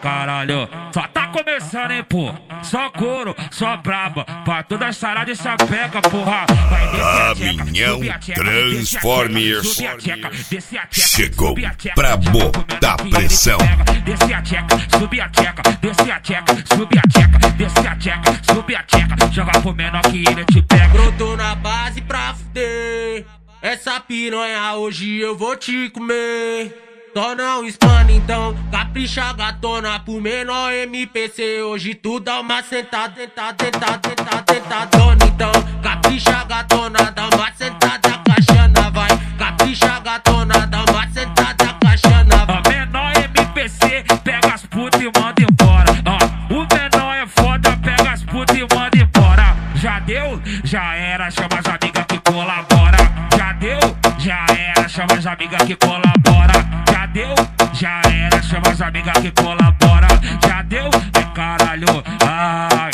caralho. Só tá começando, hein, pô. Só couro, só braba. Pra toda as saradas e sapeca, porra. Vai Caminhão Transformers chegou pra botar pressão. Desce a tcheca, sube a tcheca, desce a tcheca, sube a tcheca, desce a tcheca, sube a tcheca. Joga pro menor que ele te pega. Brotou na base pra fuder. Essa piranha hoje eu vou te comer. Torna um spam então, capricha gatona. Pro menor MPC hoje tu dá uma sentada, sentadona então. Capricha gatona, dá uma sentada caixana, vai. Capricha gatona, dá uma sentada caixana. Ó, menor MPC, pega as putas e manda embora. Ó, o menor é foda, pega as putas e manda embora. Já deu, já era, chama as amigas que colabora. Já deu, já era, chama as amigas que colabora. Já deu, já era, chama as amigas que colabora. Já deu, é caralho, ai.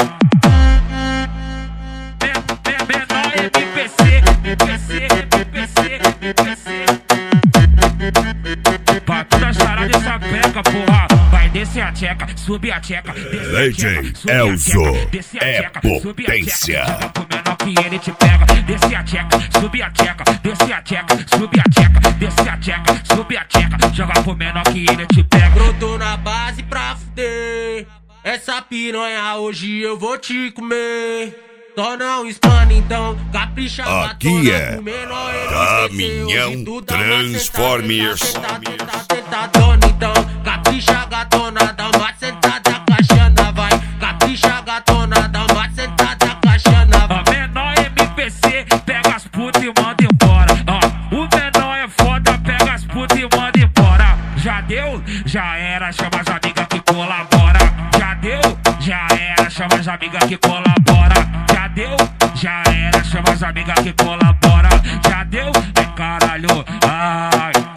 Menor MPC. Pra toda a charada e sapeca, porra. Vai descer a tcheca, subir a tcheca. DJ Elzo é potência. Joga pro menor que ele te pega. Desce a tcheca, subir a tcheca. Desce a tcheca, subir a tcheca. Desce a tcheca, subir a tcheca. Joga pro menor que ele te pega. Brotou na base pra fuder. Essa piranha hoje eu vou te comer. Torna um spam então, capricha aqui gatona. é Pro menor Caminhão Transformers. Sentadona então, capricha gatona, dá uma sentada caixana, vai. Capricha gatona, dá uma sentada caixana. Ó, menor MPC, pega as putas e manda embora. Ó, o menor é foda, pega as putas e manda embora. Já deu, já era, chama as amigas que colabora. Já deu, já era, chama as amigas que colabora. Já deu, já era, chama as amigas que colabora. Já deu, é caralho, ai.